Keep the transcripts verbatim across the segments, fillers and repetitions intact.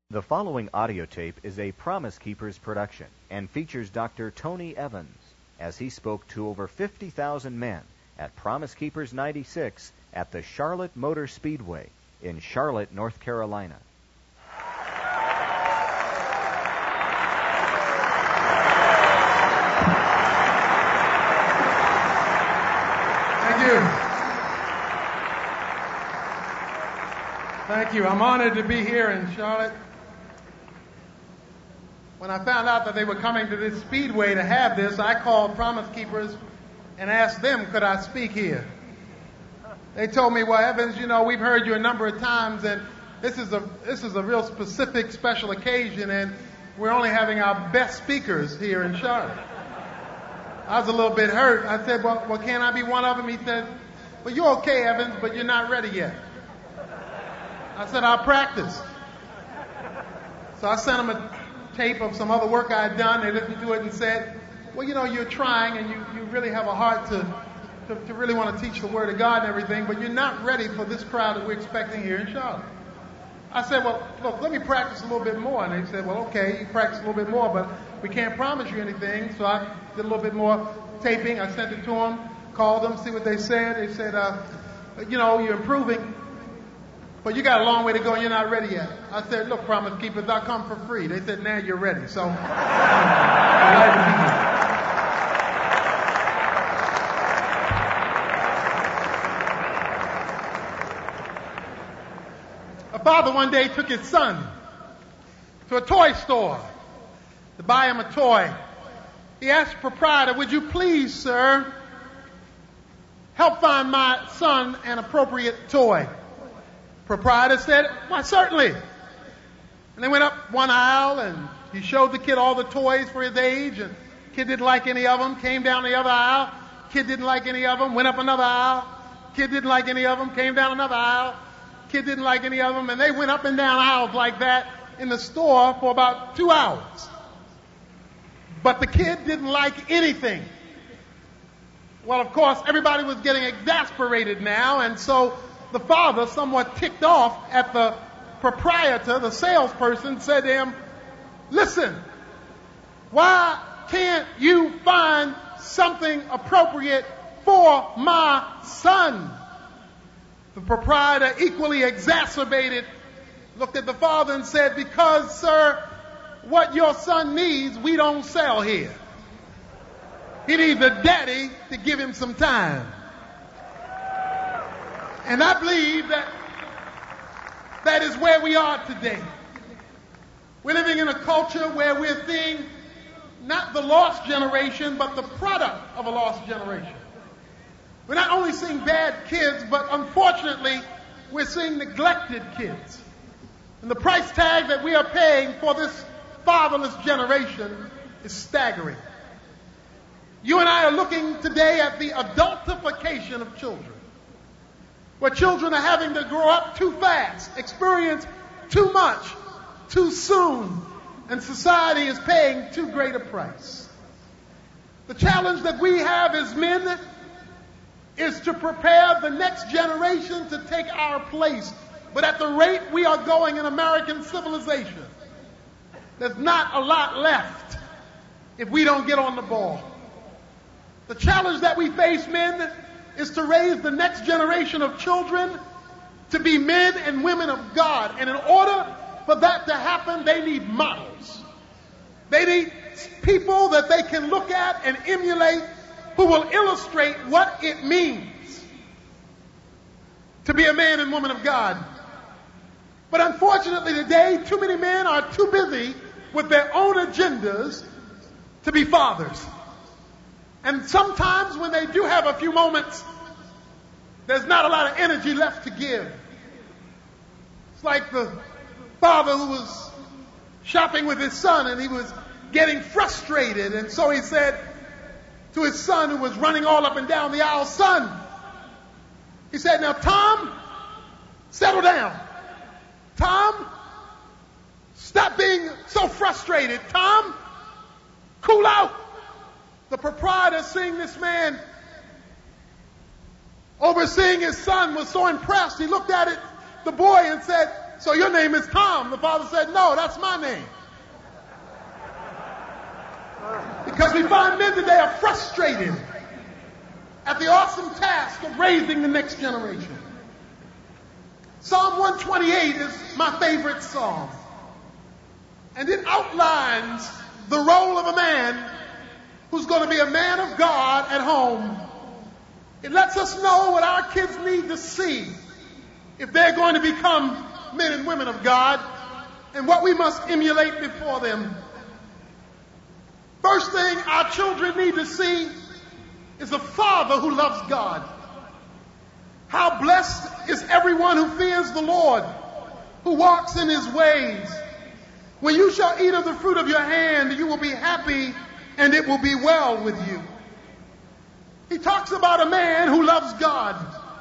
The following audio tape is a Promise Keepers production and features Doctor Tony Evans as he spoke to over fifty thousand men at Promise Keepers ninety-six at the Charlotte Motor Speedway in Charlotte, North Carolina. Thank you. Thank you. I'm honored to be here in Charlotte. When I found out that they were coming to this speedway to have this, I called Promise Keepers and asked them, could I speak here? They told me, well, Evans, you know, we've heard you a number of times, and this is a this is a real specific, special occasion, and we're only having our best speakers here in Charlotte. I was a little bit hurt. I said, well, well, can I be one of them? He said, well, you're okay, Evans, but you're not ready yet. I said, I'll practice. So I sent him a tape of some other work I had done. They listened to it and said, well, you know, you're trying and you, you really have a heart to, to, to really want to teach the Word of God and everything, but you're not ready for this crowd that we're expecting here in Charlotte. I said, well, look, let me practice a little bit more. And they said, well, okay, you practice a little bit more, but we can't promise you anything. So I did a little bit more taping. I sent it to them, called them, see what they said. They said, uh, you know, you're improving, but you got a long way to go and you're not ready yet. I said, look, Promise Keepers, I'll come for free. They said, now you're ready. So, I'm glad to be here. A father one day took his son to a toy store to buy him a toy. He asked the proprietor, would you please, sir, help find my son an appropriate toy? Proprietor said, why, certainly. And they went up one aisle, and he showed the kid all the toys for his age, and the kid didn't like any of them. Came down the other aisle, kid didn't like any of them. Went up another aisle, kid didn't like any of them. Came down another aisle, kid didn't like any of them. And they went up and down aisles like that in the store for about two hours. But the kid didn't like anything. Well, of course, everybody was getting exasperated now, and so the father, somewhat ticked off at the proprietor, the salesperson, said to him, listen, why can't you find something appropriate for my son? The proprietor, equally exacerbated, looked at the father and said, because, sir, what your son needs, we don't sell here. He needs a daddy to give him some time. And I believe that that is where we are today. We're living in a culture where we're seeing not the lost generation, but the product of a lost generation. We're not only seeing bad kids, but unfortunately, we're seeing neglected kids. And the price tag that we are paying for this fatherless generation is staggering. You and I are looking today at the adultification of children, where children are having to grow up too fast, experience too much, too soon, and society is paying too great a price. The challenge that we have as men is to prepare the next generation to take our place. But at the rate we are going in American civilization, there's not a lot left if we don't get on the ball. The challenge that we face, men, is to raise the next generation of children to be men and women of God. And in order for that to happen, they need models. They need people that they can look at and emulate, who will illustrate what it means to be a man and woman of God. But unfortunately today, too many men are too busy with their own agendas to be fathers. And sometimes when they do have a few moments, there's not a lot of energy left to give. It's like the father who was shopping with his son and he was getting frustrated. And so he said to his son, who was running all up and down the aisle, son, he said, now Tom, settle down. Tom, stop being so frustrated. Tom, cool out. The proprietor, seeing this man overseeing his son, was so impressed. He looked at it, the boy, and said, so your name is Tom. The father said, no, that's my name. Because we find men today are frustrated at the awesome task of raising the next generation. Psalm one twenty-eight is my favorite psalm. And it outlines the role of a man who's going to be a man of God at home. It lets us know what our kids need to see if they're going to become men and women of God, and what we must emulate before them. First thing our children need to see is a father who loves God. How blessed is everyone who fears the Lord, who walks in his ways. When you shall eat of the fruit of your hand, you will be happy, and it will be well with you. He talks about a man who loves God.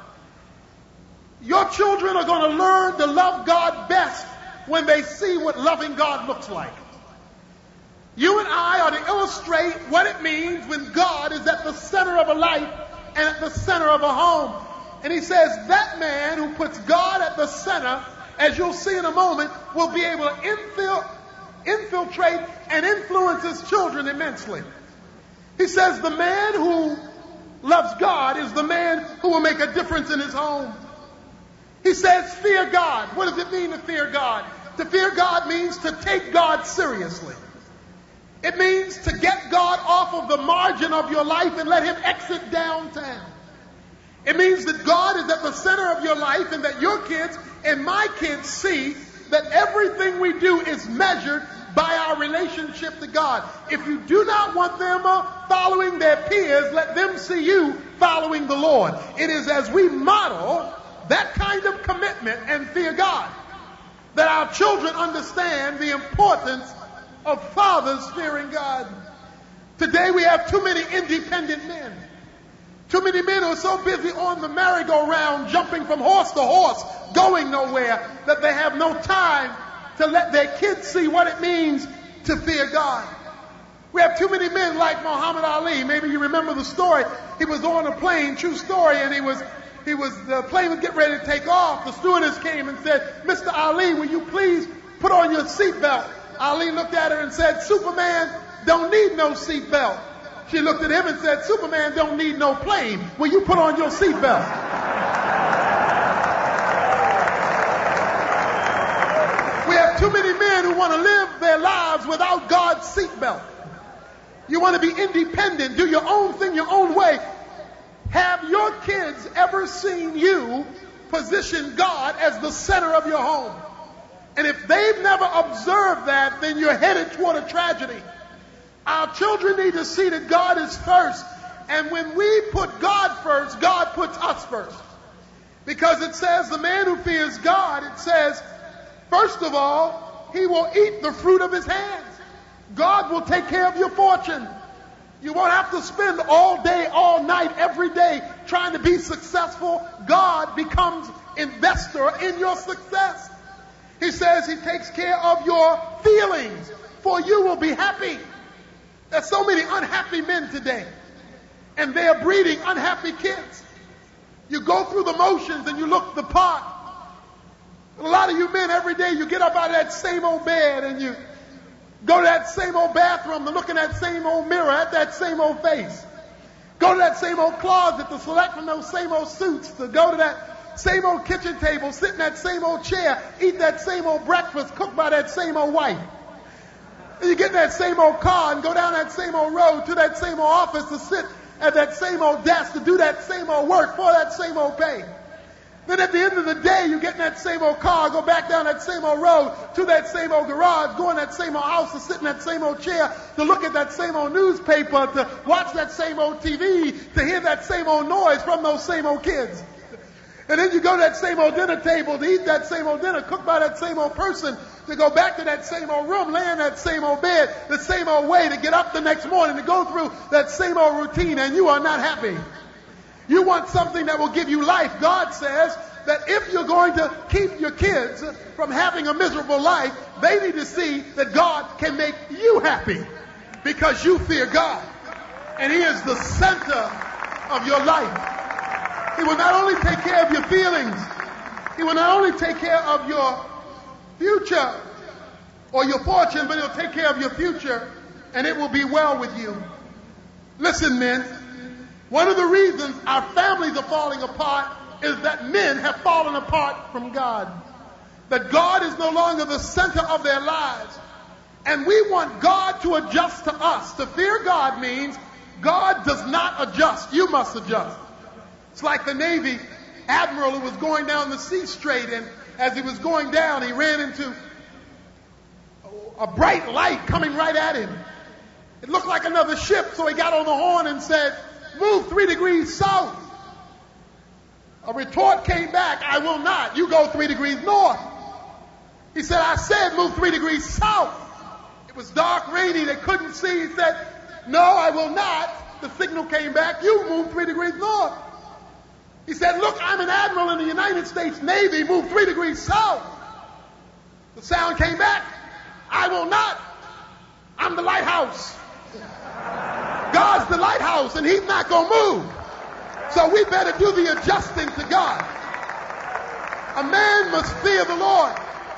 Your children are going to learn to love God best when they see what loving God looks like. You and I are to illustrate what it means when God is at the center of a life and at the center of a home. And he says that man who puts God at the center, as you'll see in a moment, will be able to infil- infiltrate and influence his children immensely. He says the man who loves God is the man who will make a difference in his home. He says, fear God. What does it mean to fear God? To fear God means to take God seriously. It means to get God off of the margin of your life and let him exit downtown. It means that God is at the center of your life, and that your kids and my kids see that everything we do is measured by our relationship to God. If you do not want them uh, following their peers, let them see you following the Lord. It is as we model that kind of commitment and fear God that our children understand the importance of fathers fearing God. Today we have too many independent men. Too many men who are so busy on the merry-go-round, jumping from horse to horse, going nowhere, that they have no time to let their kids see what it means to fear God. We have too many men like Muhammad Ali. Maybe you remember the story. He was on a plane, true story, and he was, he was, the plane was getting ready to take off. The stewardess came and said, Mister Ali, will you please put on your seatbelt? Ali looked at her and said, Superman don't need no seatbelt. She looked at him and said, Superman don't need no plane. Will you put on your seatbelt? We have too many men who want to live their lives without God's seatbelt. You want to be independent, do your own thing your own way. Have your kids ever seen you position God as the center of your home? And if they've never observed that, then you're headed toward a tragedy. Our children need to see that God is first. And when we put God first, God puts us first. Because it says the man who fears God, it says, first of all, he will eat the fruit of his hands. God will take care of your fortune. You won't have to spend all day, all night, every day trying to be successful. God becomes investor in your success. He says he takes care of your feelings, for you will be happy. There's so many unhappy men today, and they are breeding unhappy kids. You go through the motions and you look the part. A lot of you men, every day you get up out of that same old bed and you go to that same old bathroom to look in that same old mirror at that same old face. Go to that same old closet to select from those same old suits, to go to that same old kitchen table, sit in that same old chair, eat that same old breakfast cooked by that same old wife. And you get in that same old car and go down that same old road to that same old office to sit at that same old desk to do that same old work for that same old pay. Then at the end of the day, you get in that same old car, go back down that same old road to that same old garage, go in that same old house to sit in that same old chair, to look at that same old newspaper, to watch that same old T V, to hear that same old noise from those same old kids. And then you go to that same old dinner table to eat that same old dinner cooked by that same old person, to go back to that same old room, lay in that same old bed, the same old way, to get up the next morning, to go through that same old routine, and you are not happy. You want something that will give you life. God says that if you're going to keep your kids from having a miserable life, they need to see that God can make you happy because you fear God. And he is the center of your life. He will not only take care of your feelings, he will not only take care of your future or your fortune, but he'll take care of your future, and it will be well with you. Listen, men, one of the reasons our families are falling apart is that men have fallen apart from God. That God is no longer the center of their lives. And we want God to adjust to us. To fear God means God does not adjust. You must adjust. It's like the Navy admiral who was going down the sea strait, and as he was going down, he ran into a bright light coming right at him. It looked like another ship, so he got on the horn and said, "Move three degrees south." A retort came back, "I will not. You go three degrees north." He said, "I said move three degrees south." It was dark, rainy, they couldn't see. He said, "No, I will not." The signal came back, "You move three degrees north." He said, "Look, I'm an admiral in the United States Navy, move three degrees south." The sound came back, "I will not. I'm the lighthouse." God's the lighthouse, and he's not going to move. So we better do the adjusting to God. A man must fear the Lord.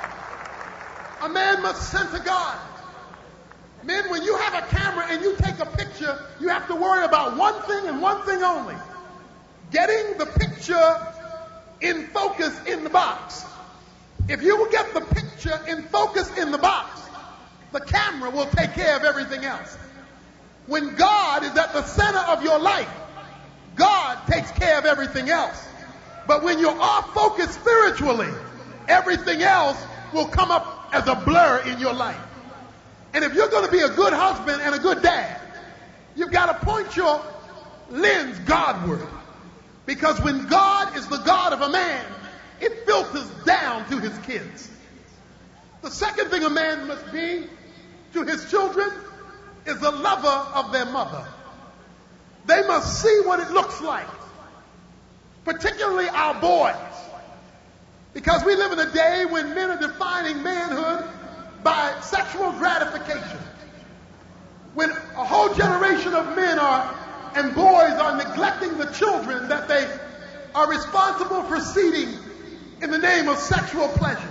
A man must center God. Men, when you have a camera and you take a picture, you have to worry about one thing and one thing only. Getting the picture in focus in the box. If you will get the picture in focus in the box, the camera will take care of everything else. When God is at the center of your life, God takes care of everything else. But when you're off focus spiritually, everything else will come up as a blur in your life. And if you're going to be a good husband and a good dad, you've got to point your lens Godward. Because when God is the God of a man, it filters down to his kids. The second thing a man must be to his children is a lover of their mother. They must see what it looks like, particularly our boys. Because we live in a day when men are defining manhood by sexual gratification. When a whole generation of men are and boys are neglecting the children that they are responsible for seeding in the name of sexual pleasure.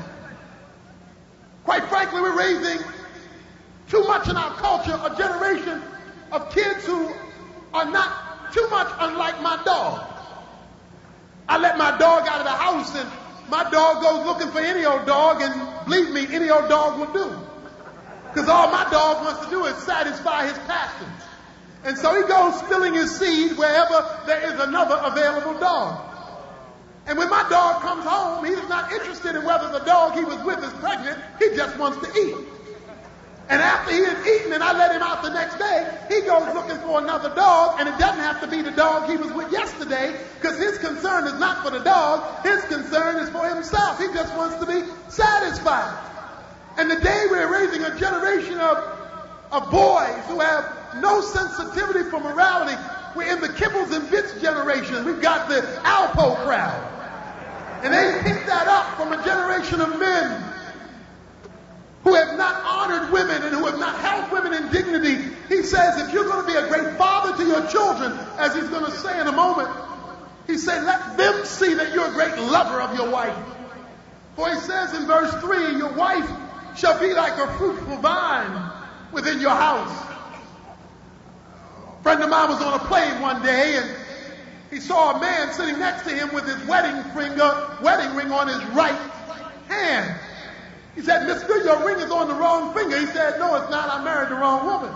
Quite frankly, we're raising too much in our culture a generation of kids who are not too much unlike my dog. I let my dog out of the house, and my dog goes looking for any old dog, and believe me, any old dog will do. Because all my dog wants to do is satisfy his passions. And so he goes spilling his seed wherever there is another available dog. And when my dog comes home, he's not interested in whether the dog he was with is pregnant. He just wants to eat. And after he has eaten and I let him out the next day, he goes looking for another dog, and it doesn't have to be the dog he was with yesterday, because his concern is not for the dog. His concern is for himself. He just wants to be satisfied. And today we're raising a generation of, of boys who have no sensitivity for morality. We're in the kibbles and bits generation. We've got the Alpo crowd. And they picked that up from a generation of men who have not honored women and who have not held women in dignity. He says, if you're going to be a great father to your children, as he's going to say in a moment, he said, let them see that you're a great lover of your wife. For he says in verse three, your wife shall be like a fruitful vine within your house. A friend of mine was on a plane one day, and he saw a man sitting next to him with his wedding finger, wedding ring on his right hand. He said, mister, your ring is on the wrong finger. He said, no, it's not. I married the wrong woman.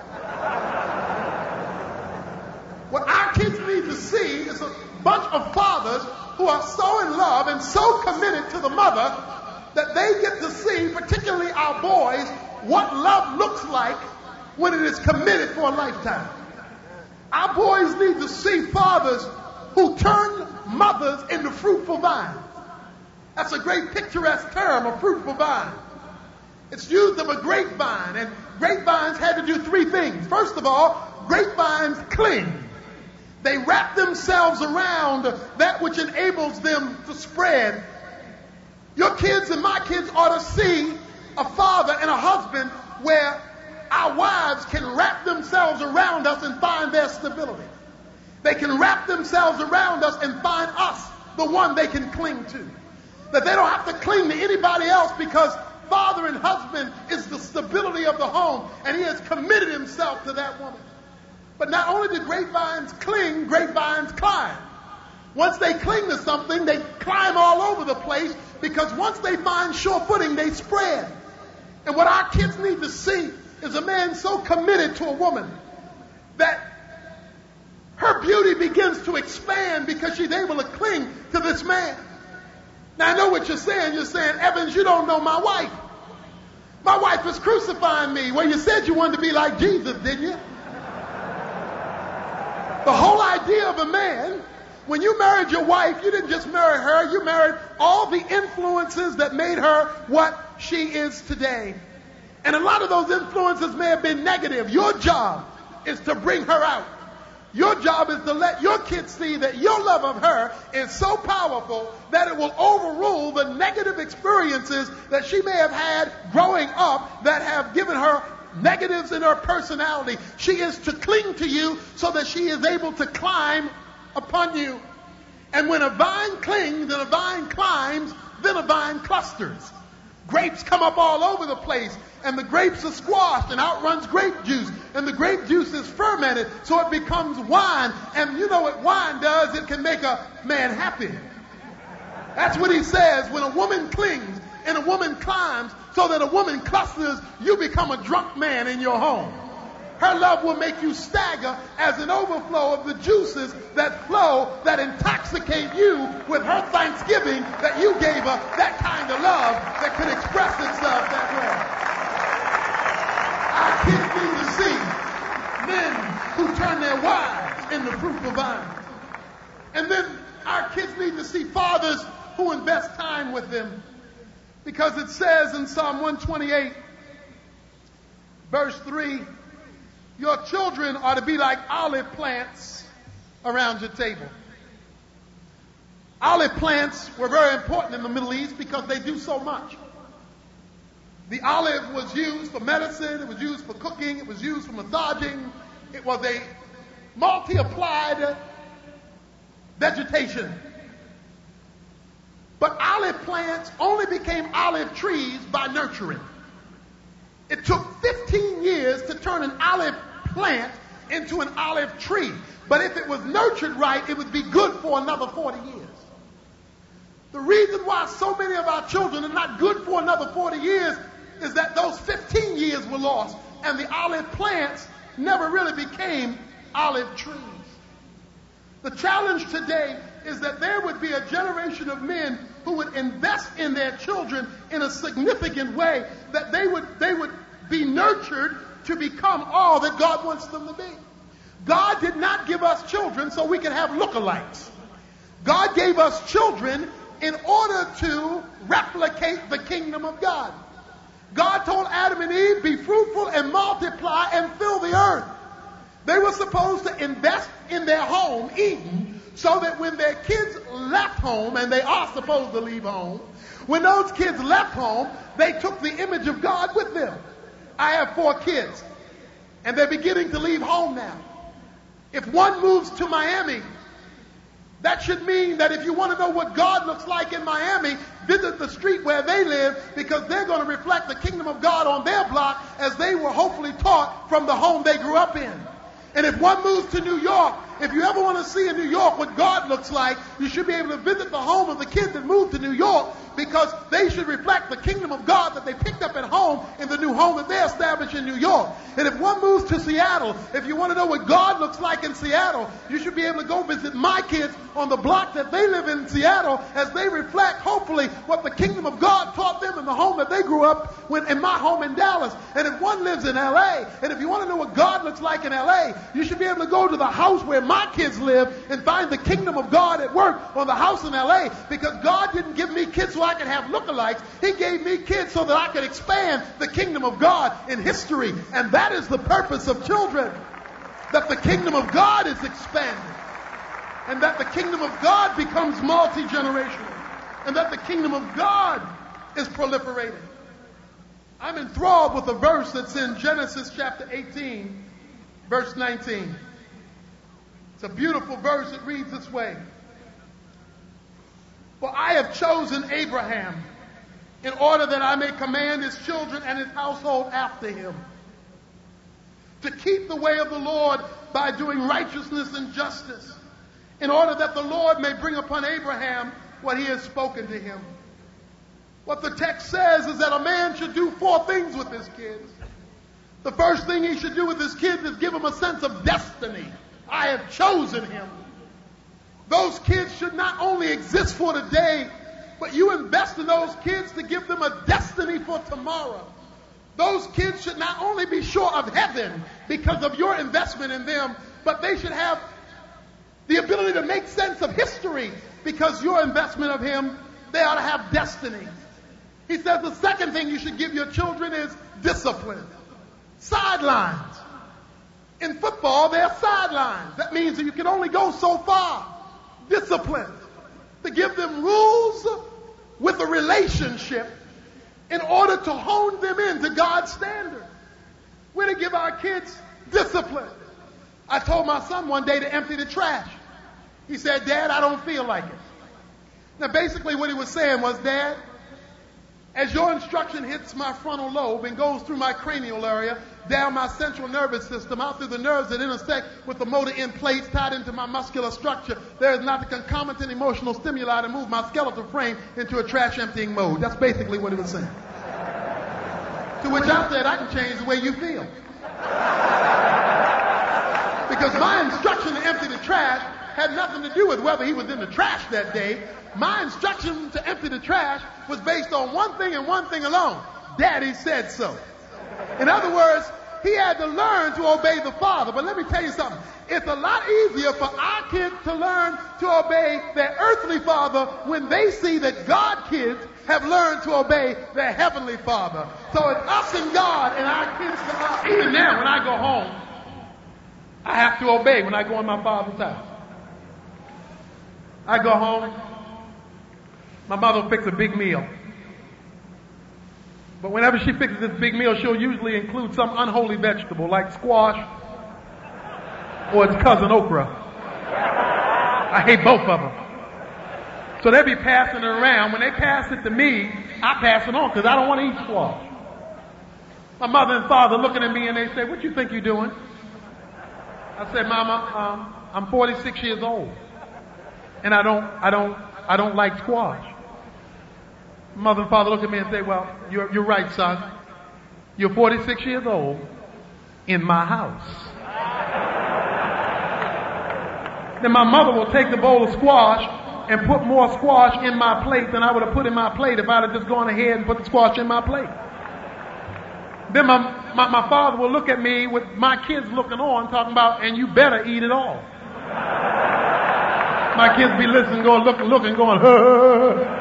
What our kids need to see is a bunch of fathers who are so in love and so committed to the mother that they get to see, particularly our boys, what love looks like when it is committed for a lifetime. Our boys need to see fathers who turn mothers into fruitful vines. That's a great picturesque term, a fruitful vine. It's used of a grapevine, and grapevines had to do three things. First of all, grapevines cling. They wrap themselves around that which enables them to spread. Your kids and my kids ought to see a father and a husband where our wives can wrap themselves around us and find their stability. They can wrap themselves around us and find us the one they can cling to. That they don't have to cling to anybody else because father and husband is the stability of the home, and he has committed himself to that woman. But not only do grapevines cling, grapevines climb. Once they cling to something, they climb all over the place, because once they find sure footing, they spread. And what our kids need to see is a man so committed to a woman that her beauty begins to expand because she's able to cling to this man. Now, I know what you're saying. You're saying, Evans, you don't know my wife. My wife is crucifying me. Well, you said you wanted to be like Jesus, didn't you? The whole idea of a man, when you married your wife, you didn't just marry her, you married all the influences that made her what she is today. And a lot of those influences may have been negative. Your job is to bring her out. Your job is to let your kids see that your love of her is so powerful that it will overrule the negative experiences that she may have had growing up that have given her negatives in her personality. She is to cling to you so that she is able to climb upon you. And when a vine clings and a vine climbs, then a vine clusters. Grapes come up all over the place, and the grapes are squashed and out runs grape juice, and the grape juice is fermented so it becomes wine. And you know what wine does? It can make a man happy. That's what he says. When a woman clings and a woman climbs so that a woman clusters, you become a drunk man in your home. Her love will make you stagger as an overflow of the juices that flow, that intoxicate you with her thanksgiving that you gave her that kind of love that could express itself that way. Our kids need to see men who turn their wives into fruitful vines. And then our kids need to see fathers who invest time with them. Because it says in Psalm one twenty-eight, verse three, your children are to be like olive plants around your table. Olive plants were very important in the Middle East because they do so much. The olive was used for medicine, it was used for cooking, it was used for massaging. It was a multi-applied vegetation. But olive plants only became olive trees by nurturing. It took fifteen years to turn an olive plant into an olive tree. But if it was nurtured right, it would be good for another forty years. The reason why so many of our children are not good for another forty years is that those fifteen years were lost and the olive plants never really became olive trees. The challenge today is that there would be a generation of men who would invest in their children in a significant way, that they would, they would be nurtured to become all that God wants them to be. God did not give us children so we could have lookalikes. God gave us children in order to replicate the kingdom of God. God told Adam and Eve, be fruitful and multiply and fill the earth. They were supposed to invest in their home, Eden, so that when their kids left home, and they are supposed to leave home, when those kids left home, they took the image of God with them. I have four kids, and they're beginning to leave home now. If one moves to Miami, that should mean that if you want to know what God looks like in Miami, visit the street where they live, because they're going to reflect the kingdom of God on their block as they were hopefully taught from the home they grew up in. And if one moves to New York, if you ever want to see in New York what God looks like, you should be able to visit the home of the kids that moved to New York, because they should reflect the kingdom of God that they picked up at home in the new home that they established in New York. And if one moves to Seattle, if you want to know what God looks like in Seattle, you should be able to go visit my kids on the block that they live in Seattle, as they reflect, hopefully, what the kingdom of God taught them in the home that they grew up when, in my home in Dallas. And if one lives in L A, and if you want to know what God looks like in L A, you should be able to go to the house where my kids live and find the kingdom of God at work on the house in L A, because God didn't give me kids so I could have lookalikes. He gave me kids so that I could expand the kingdom of God in history. And that is the purpose of children, that the kingdom of God is expanded, and that the kingdom of God becomes multi-generational, and that the kingdom of God is proliferating. I'm enthralled with a verse that's in Genesis chapter eighteen, verse nineteen. It's a beautiful verse. It reads this way. For I have chosen Abraham in order that I may command his children and his household after him, to keep the way of the Lord by doing righteousness and justice, in order that the Lord may bring upon Abraham what he has spoken to him. What the text says is that a man should do four things with his kids. The first thing he should do with his kids is give them a sense of destiny. I have chosen him. Those kids should not only exist for today, but you invest in those kids to give them a destiny for tomorrow. Those kids should not only be sure of heaven because of your investment in them, but they should have the ability to make sense of history because your investment of him, they ought to have destiny. He says the second thing you should give your children is discipline. Sidelines. In football, there are sidelines. That means that you can only go so far. Discipline. To give them rules with a relationship in order to hone them into God's standard. We're to give our kids discipline. I told my son one day to empty the trash. He said, Dad, I don't feel like it. Now basically what he was saying was, Dad, as your instruction hits my frontal lobe and goes through my cranial area, down my central nervous system, out through the nerves that intersect with the motor end plates tied into my muscular structure, there is not the concomitant emotional stimuli to move my skeletal frame into a trash emptying mode. That's basically what he was saying. To which I said, I can change the way you feel. Because my instruction to empty the trash had nothing to do with whether he was in the trash that day. My instruction to empty the trash was based on one thing and one thing alone. Daddy said so. In other words, he had to learn to obey the Father. But let me tell you something. It's a lot easier for our kids to learn to obey their earthly father when they see that God kids have learned to obey their heavenly Father. So it's us and God and our kids. To, even now, when I go home, I have to obey when I go in my Father's house. I go home. My mother will fix a big meal. But whenever she fixes this big meal, she'll usually include some unholy vegetable like squash or its cousin okra. I hate both of them. So they'll be passing it around. When they pass it to me, I pass it on because I don't want to eat squash. My mother and father looking at me and they say, what you think you're doing? I said, Mama, um, I'm forty-six years old. And I don't, I don't, I don't like squash. Mother and father look at me and say, well, you're, you're right, son. You're forty-six years old in my house. Then my mother will take the bowl of squash and put more squash in my plate than I would have put in my plate if I'd have just gone ahead and put the squash in my plate. Then my, my, my father will look at me with my kids looking on, talking about, and you better eat it all. My kids be listening, going, looking, looking, going, huh.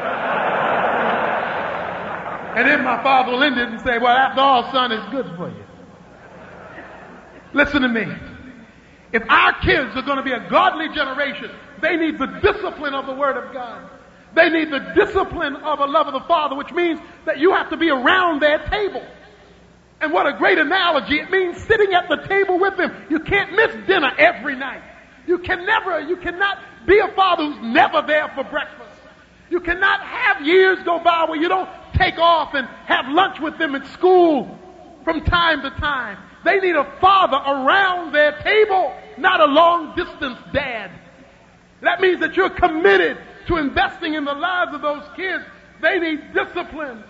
And then my father will end it and say, well, after all, son, it's good for you. Listen to me. If our kids are going to be a godly generation, they need the discipline of the Word of God. They need the discipline of a love of the Father, which means that you have to be around their table. And what a great analogy. It means sitting at the table with them. You can't miss dinner every night. You can never, you cannot be a father who's never there for breakfast. You cannot have years go by where you don't take off and have lunch with them at school from time to time. They need a father around their table, not a long distance dad. That means that you're committed to investing in the lives of those kids. They need discipline.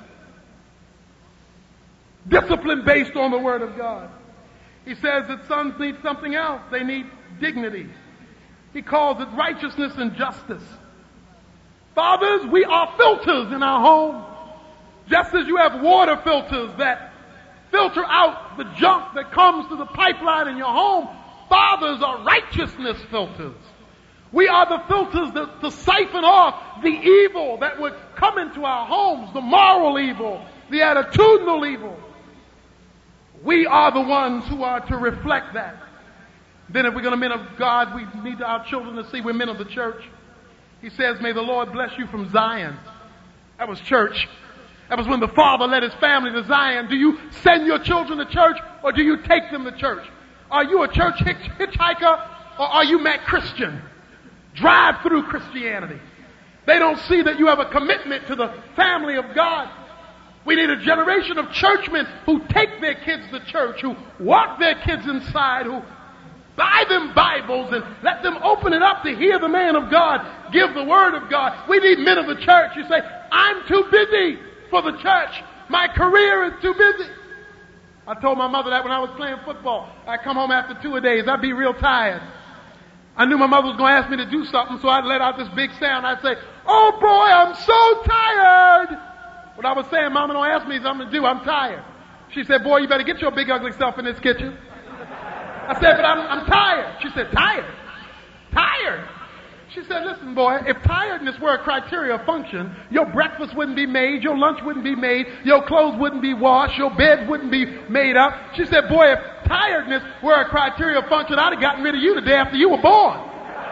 Discipline based on the Word of God. He says that sons need something else. They need dignity. He calls it righteousness and justice. Fathers, we are filters in our home. Just as you have water filters that filter out the junk that comes to the pipeline in your home, fathers are righteousness filters. We are the filters that, to siphon off the evil that would come into our homes, the moral evil, the attitudinal evil. We are the ones who are to reflect that. Then if we're going to men of God, we need our children to see we're men of the church. He says, may the Lord bless you from Zion. That was church. That was when the father led his family to Zion. Do you send your children to church or do you take them to church? Are you a church hitch- hitchhiker or are you Matt Christian? Drive through Christianity. They don't see that you have a commitment to the family of God. We need a generation of churchmen who take their kids to church, who walk their kids inside, who buy them Bibles and let them open it up to hear the man of God give the word of God. We need men of the church. You say, I'm too busy for the church. My career is too busy. I told my mother that when I was playing football. I'd come home after two a days. I'd be real tired. I knew my mother was going to ask me to do something, so I'd let out this big sound. I'd say, oh boy, I'm so tired. What I was saying, Mama, don't ask me something to do. I'm tired. She said, boy, you better get your big ugly self in this kitchen. I said, but I'm, I'm tired. She said, tired? Tired? She said, listen, boy, if tiredness were a criteria of function, your breakfast wouldn't be made, your lunch wouldn't be made, your clothes wouldn't be washed, your bed wouldn't be made up. She said, boy, if tiredness were a criteria of function, I'd have gotten rid of you the day after you were born.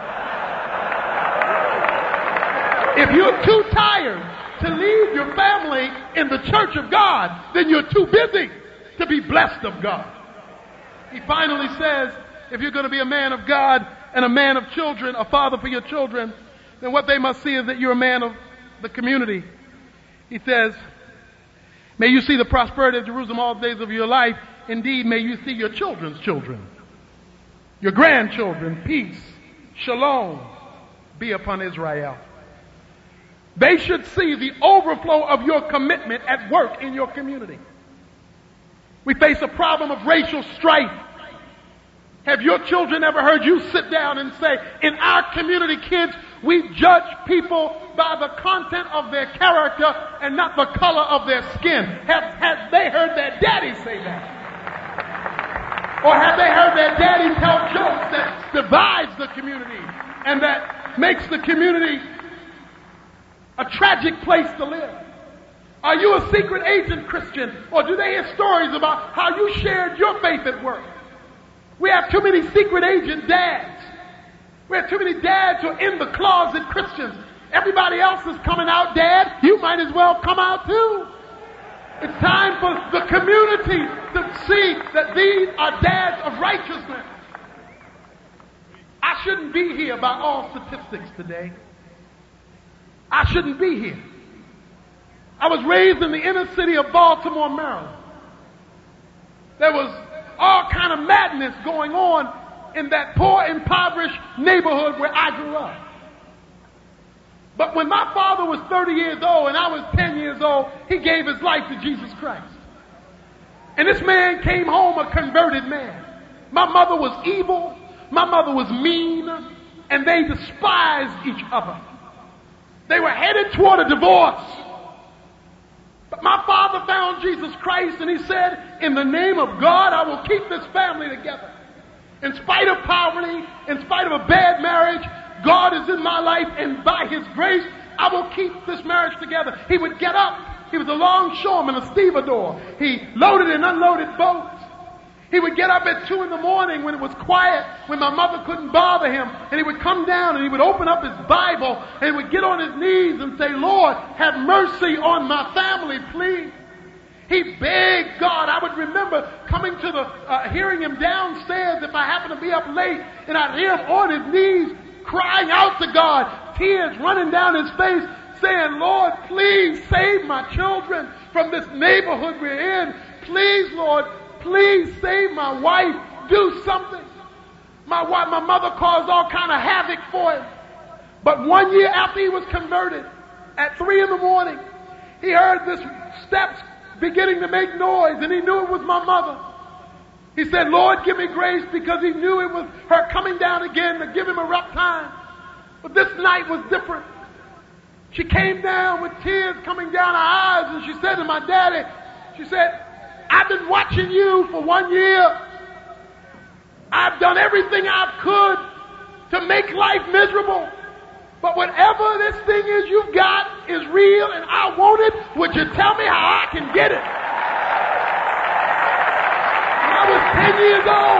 If you're too tired to leave your family in the church of God, then you're too busy to be blessed of God. He finally says, if you're going to be a man of God and a man of children, a father for your children, then what they must see is that you're a man of the community. He says, may you see the prosperity of Jerusalem all the days of your life. Indeed, may you see your children's children, your grandchildren. Peace, shalom, be upon Israel. They should see the overflow of your commitment at work in your community. We face a problem of racial strife. Have your children ever heard you sit down and say, in our community, kids, we judge people by the content of their character and not the color of their skin? Have, have they heard their daddy say that? Or have they heard their daddy tell jokes that divides the community and that makes the community a tragic place to live? Are you a secret agent Christian, or do they hear stories about how you shared your faith at work? We have too many secret agent dads. We have too many dads who are in the closet Christians. Everybody else is coming out, Dad. You might as well come out too. It's time for the community to see that these are dads of righteousness. I shouldn't be here by all statistics today. I shouldn't be here. I was raised in the inner city of Baltimore, Maryland. There was all kind of madness going on in that poor, impoverished neighborhood where I grew up. But when my father was thirty years old and I was ten years old, he gave his life to Jesus Christ. And this man came home a converted man. My mother was evil. My mother was mean. And they despised each other. They were headed toward a divorce. But my father found Jesus Christ and he said, in the name of God, I will keep this family together. In spite of poverty, in spite of a bad marriage, God is in my life, and by His grace, I will keep this marriage together. He would get up. He was a longshoreman, a stevedore. He loaded and unloaded boats. He would get up at two in the morning when it was quiet, when my mother couldn't bother him, and he would come down and he would open up his Bible and he would get on his knees and say, Lord, have mercy on my family, please. He begged God. I would remember coming to the, uh, hearing him downstairs if I happened to be up late, and I'd hear him on his knees crying out to God, tears running down his face, saying, Lord, please save my children from this neighborhood we're in. Please, Lord, please save my wife. Do something. My wife, my mother caused all kind of havoc for him. But one year after he was converted, at three in the morning, he heard this steps beginning to make noise, and he knew it was my mother. He said, Lord, give me grace, because he knew it was her coming down again to give him a rough time. But this night was different. She came down with tears coming down her eyes, and she said to my daddy, she said, I've been watching you for one year. I've done everything I could to make life miserable. But whatever this thing is you've got is real, and I want it. Would you tell me how I can get it? When I was ten years old,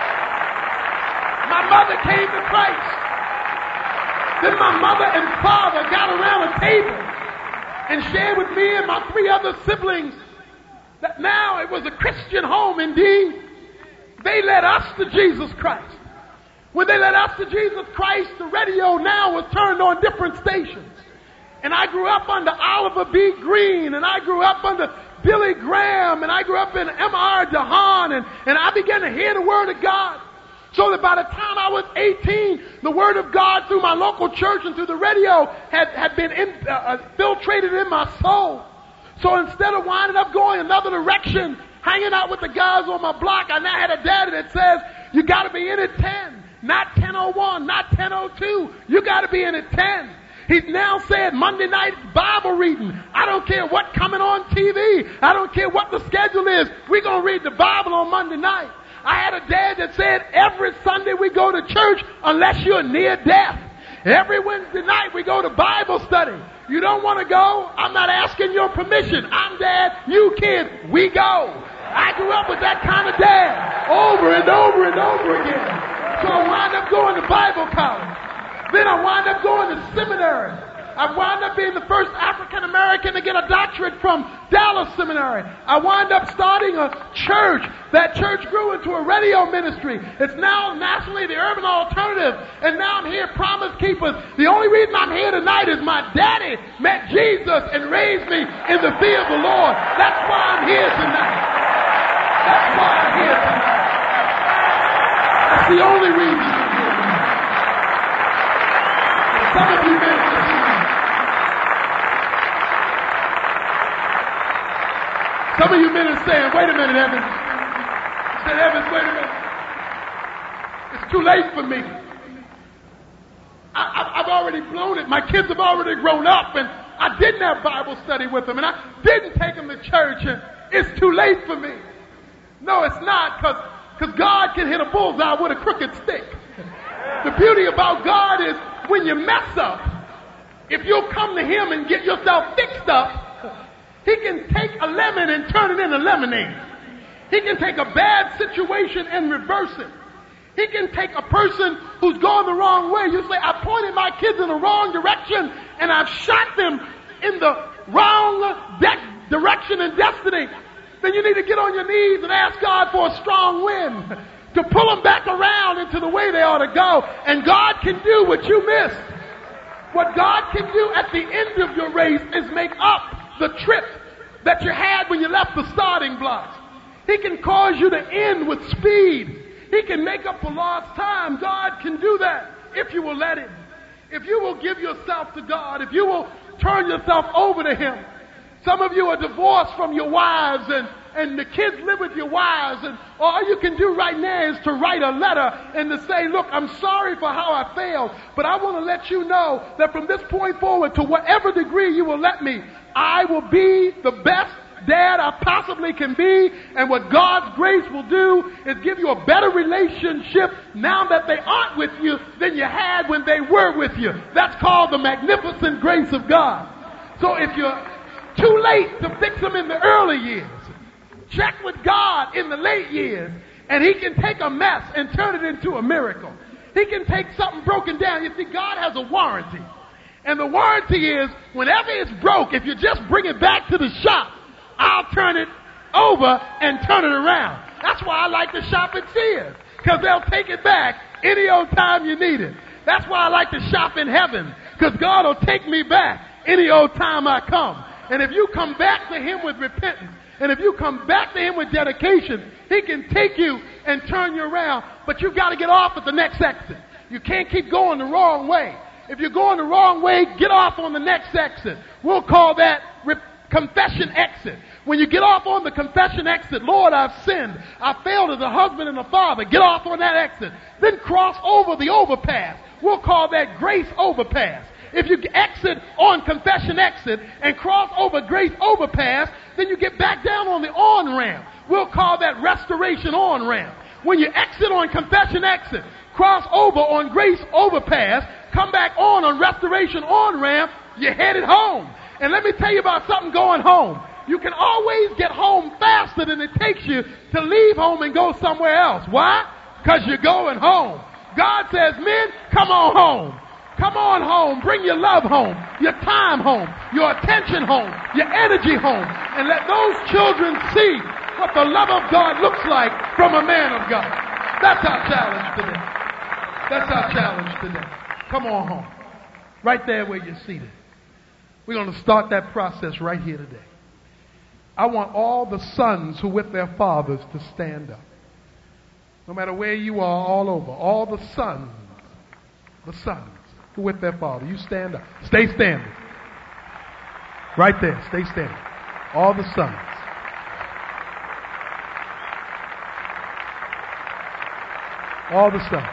my mother came to Christ. Then my mother and father got around a table and shared with me and my three other siblings that now it was a Christian home indeed. They led us to Jesus Christ. When they led us to Jesus Christ, the radio now was turned on different stations. And I grew up under Oliver B. Green, and I grew up under Billy Graham, and I grew up in M R DeHaan, and, and I began to hear the Word of God. So that by the time I was eighteen, the Word of God through my local church and through the radio had, had been in, uh, infiltrated in my soul. So instead of winding up going another direction, hanging out with the guys on my block, I now had a daddy that says, you got to be in at ten, not ten oh one, not ten oh two. You got to be in at ten. He's now said Monday night Bible reading. I don't care what coming on T V. I don't care what the schedule is. We're going to read the Bible on Monday night. I had a dad that said every Sunday we go to church unless you're near death. Every Wednesday night we go to Bible study. You don't want to go? I'm not asking your permission. I'm dad. You kids, we go. I grew up with that kind of dad over and over and over again. So I wound up going to Bible college. Then I wound up going to seminary. I wound up being the first African American to get a doctorate from Dallas Seminary. I wound up starting a church. That church grew into a radio ministry. It's now nationally the Urban Alternative. And now I'm here, Promise Keepers. The only reason I'm here tonight is my daddy met Jesus and raised me in the fear of the Lord. That's why I'm here tonight. That's why I'm here tonight. That's the only reason I'm here tonight. Some of you men Some of you men are saying, wait a minute, Evans. I said, Evans, wait a minute. It's too late for me. I, I, I've already blown it. My kids have already grown up, and I didn't have Bible study with them, and I didn't take them to church, and it's too late for me. No, it's not, because because God can hit a bullseye with a crooked stick. The beauty about God is when you mess up, if you'll come to Him and get yourself fixed up, He can take a lemon and turn it into lemonade. He can take a bad situation and reverse it. He can take a person who's gone the wrong way. You say, I pointed my kids in the wrong direction and I've shot them in the wrong de- direction and destiny. Then you need to get on your knees and ask God for a strong wind to pull them back around into the way they ought to go. And God can do what you missed. What God can do at the end of your race is make up the trip that you had when you left the starting blocks. He can cause you to end with speed. He can make up for lost time. God can do that if you will let Him. If you will give yourself to God. If you will turn yourself over to Him. Some of you are divorced from your wives and, and the kids live with your wives. And all you can do right now is to write a letter and to say, look, I'm sorry for how I failed, but I want to let you know that from this point forward, to whatever degree you will let me, I will be the best dad I possibly can be. And what God's grace will do is give you a better relationship now that they aren't with you than you had when they were with you. That's called the magnificent grace of God. So if you're too late to fix them in the early years, check with God in the late years, and He can take a mess and turn it into a miracle. He can take something broken down. You see, God has a warranty. And the warranty is, whenever it's broke, if you just bring it back to the shop, I'll turn it over and turn it around. That's why I like to shop at Sears, because they'll take it back any old time you need it. That's why I like to shop in heaven, because God will take me back any old time I come. And if you come back to Him with repentance, and if you come back to Him with dedication, He can take you and turn you around. But you've got to get off at the next exit. You can't keep going the wrong way. If you're going the wrong way, get off on the next exit. We'll call that re- confession exit. When you get off on the confession exit, Lord, I've sinned. I failed as a husband and a father. Get off on that exit. Then cross over the overpass. We'll call that grace overpass. If you exit on confession exit and cross over grace overpass, then you get back down on the on-ramp. We'll call that restoration on-ramp. When you exit on confession exit, cross over on grace overpass, come back on on restoration on-ramp, you're headed home. And let me tell you about something going home. You can always get home faster than it takes you to leave home and go somewhere else. Why? Because you're going home. God says, men, come on home. Come on home. Bring your love home, your time home, your attention home, your energy home, and let those children see what the love of God looks like from a man of God. That's our challenge today. That's our challenge today. Come on home. Right there where you're seated. We're going to start that process right here today. I want all the sons who with their fathers to stand up. No matter where you are, all over. All the sons, the sons who with their father. You stand up. Stay standing. Right there. Stay standing. All the sons. All the sons.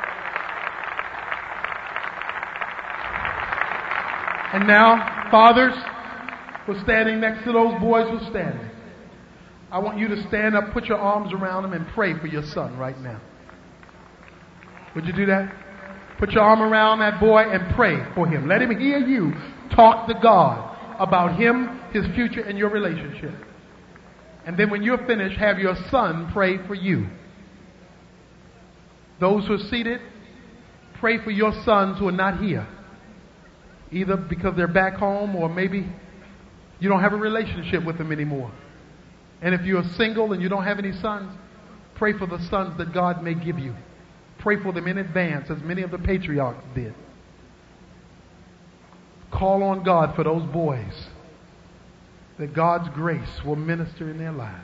And now, fathers who are standing next to those boys who are standing, I want you to stand up, put your arms around them, and pray for your son right now. Would you do that? Put your arm around that boy and pray for him. Let him hear you talk to God about him, his future, and your relationship. And then when you're finished, have your son pray for you. Those who are seated, pray for your sons who are not here. Either because they're back home or maybe you don't have a relationship with them anymore. And if you're single and you don't have any sons, pray for the sons that God may give you. Pray for them in advance, as many of the patriarchs did. Call on God for those boys, that God's grace will minister in their lives.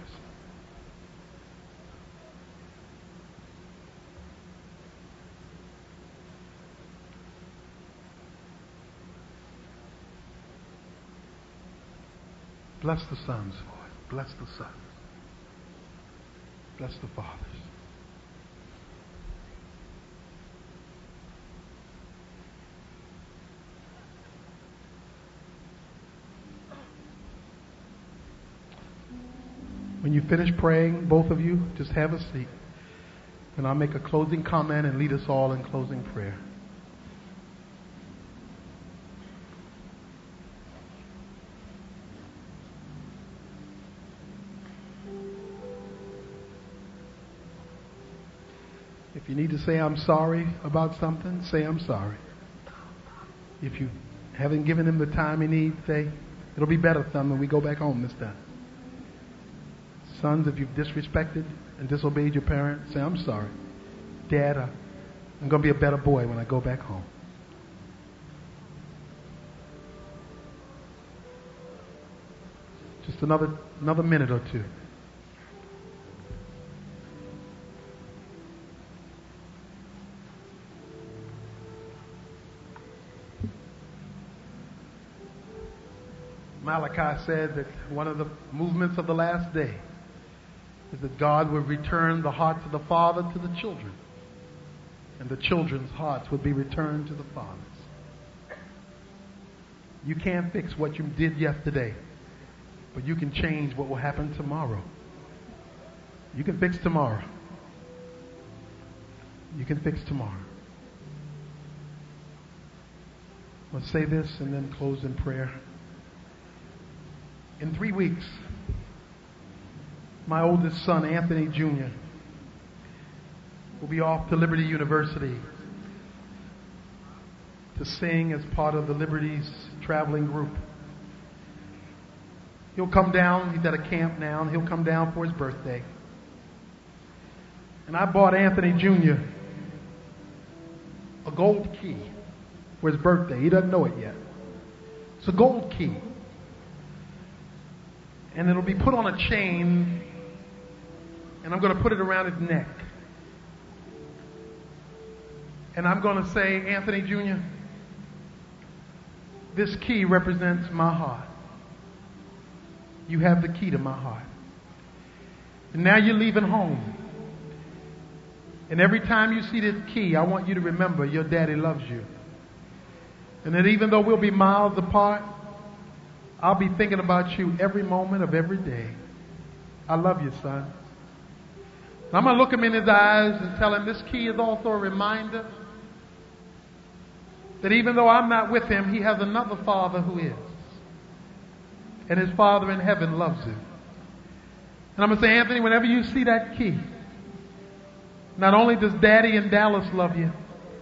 Bless the sons, Lord. Bless the sons. Bless the fathers. When you finish praying, both of you, just have a seat. And I'll make a closing comment and lead us all in closing prayer. If you need to say I'm sorry about something, say I'm sorry. If you haven't given him the time he needs, say it'll be better, son, when we go back home this time. Sons, if you've disrespected and disobeyed your parents, say I'm sorry. Dad, uh, I'm going to be a better boy when I go back home. Just another another minute or two. Malachi said that one of the movements of the last day is that God would return the hearts of the father to the children, and the children's hearts would be returned to the fathers. You can't fix what you did yesterday, but you can change what will happen tomorrow. You can fix tomorrow. You can fix tomorrow. Let's say this and then close in prayer. In three weeks, my oldest son, Anthony Junior, will be off to Liberty University to sing as part of the Liberty's traveling group. He'll come down. He's at a camp now, and he'll come down for his birthday. And I bought Anthony Junior a gold key for his birthday. He doesn't know it yet. It's a gold key. And it'll be put on a chain, and I'm going to put it around his neck. And I'm going to say, Anthony Junior, this key represents my heart. You have the key to my heart. And now you're leaving home. And every time you see this key, I want you to remember your daddy loves you. And that even though we'll be miles apart, I'll be thinking about you every moment of every day. I love you, son. And I'm going to look him in his eyes and tell him this key is also a reminder that even though I'm not with him, he has another father who is. And his father in heaven loves him. And I'm going to say, Anthony, whenever you see that key, not only does Daddy in Dallas love you,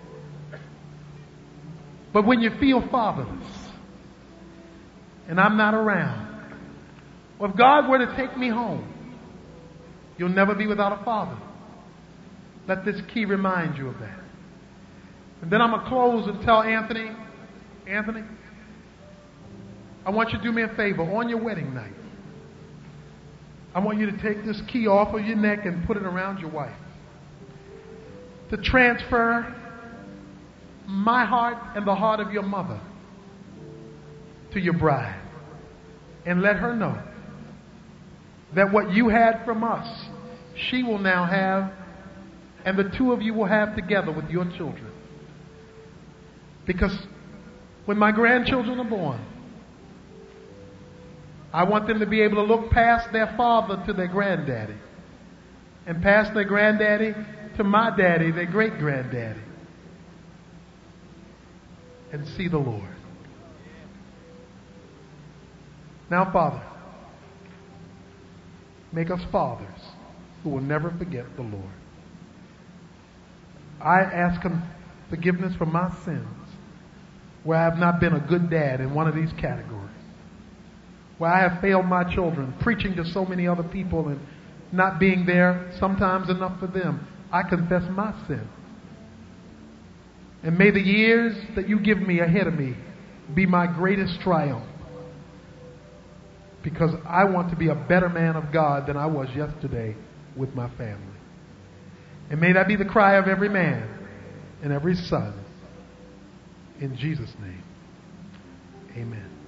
but when you feel fatherless, and I'm not around, or if God were to take me home, you'll never be without a father. Let this key remind you of that. And then I'm going to close and tell Anthony, Anthony, I want you to do me a favor. On your wedding night, I want you to take this key off of your neck and put it around your wife. To transfer my heart and the heart of your mother to your bride. And let her know that what you had from us, she will now have, and the two of you will have together with your children. Because when my grandchildren are born, I want them to be able to look past their father to their granddaddy, and past their granddaddy to my daddy, their great granddaddy, and see the Lord. Now, Father, make us fathers who will never forget the Lord. I ask Him forgiveness for my sins where I have not been a good dad in one of these categories, where I have failed my children, preaching to so many other people and not being there sometimes enough for them. I confess my sin. And may the years that you give me ahead of me be my greatest triumph, because I want to be a better man of God than I was yesterday with my family. And may that be the cry of every man and every son. In Jesus' name, amen.